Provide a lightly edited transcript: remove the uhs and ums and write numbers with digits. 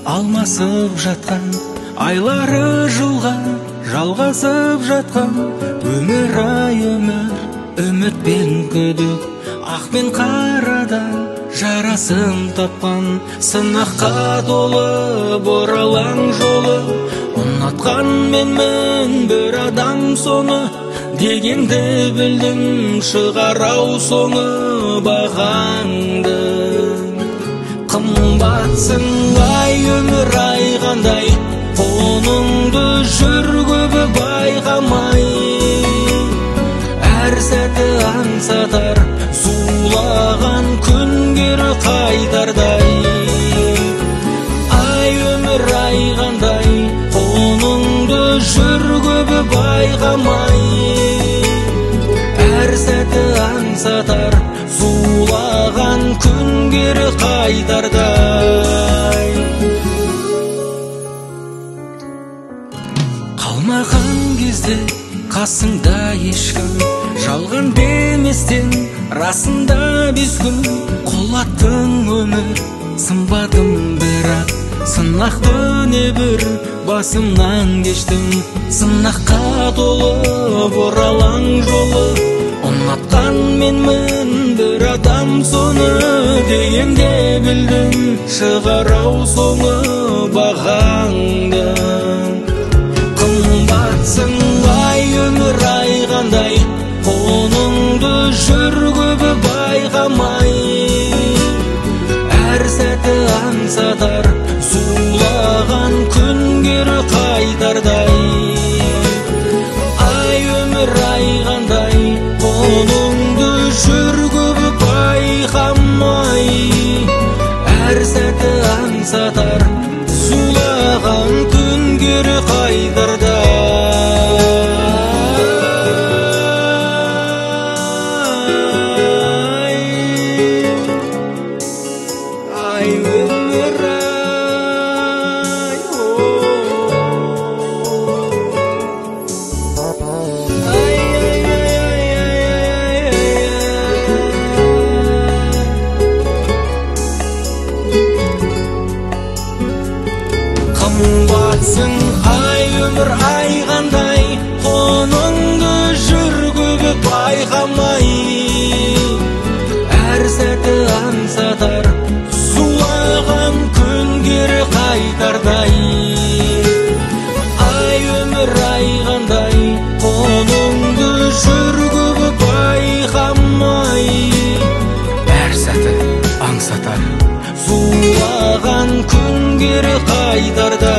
алмасып жатқан айлары жылға жалғасып жатқан өмір-ай өмір, үміт пен күдік, ақ пен қарада жарасын тапқан сынаққа толы бұралаң жолы. Ұнатқан менмін бір адам соны, дегенді білдім шығарау соңы бағаңды. Қымбатсың ай өмір ай қандай, қолыңды жүр көбі байқамай. Әр сәті аңсатар зулаған күнгері қайтардай. Ай өмір ай қандай, қолыңды жүр көбі байқамай. Әр сәті аңсатар зулаған күнгері қайтардай. Қалмаған кезде қасыңда ешкім, жалған деместен расында біз күн. Құлаттың өмір, сынбадым бірақ, сынақты небір басымнан кештім. Сынаққа толы бұралаң жолы, ұнатқан менмін бір адам соны, дегенде білдім шығарау соңы бағаңды. Қымбатсың ай өмір ай қандай, қолыңды жүр көбі байқамай. Әр сәті аңсатар зулаған күнгері қайтардай. Ай өмір ай қандай, қолыңды жүр көбі байқамай. Әр сәті аңсатар зулаған күнгері қайтардай. Ай өмір ай, қымбатсың ай өмір ай қандай, қолыңды жүр көбі байқамай. Әр сәті аңсатар зулаған күнгері қайтардай. Ай өмір ай қандай, қолыңды жүр көбі байқамай. Әр сәті аңсатар зулаған күнгері қайтардай.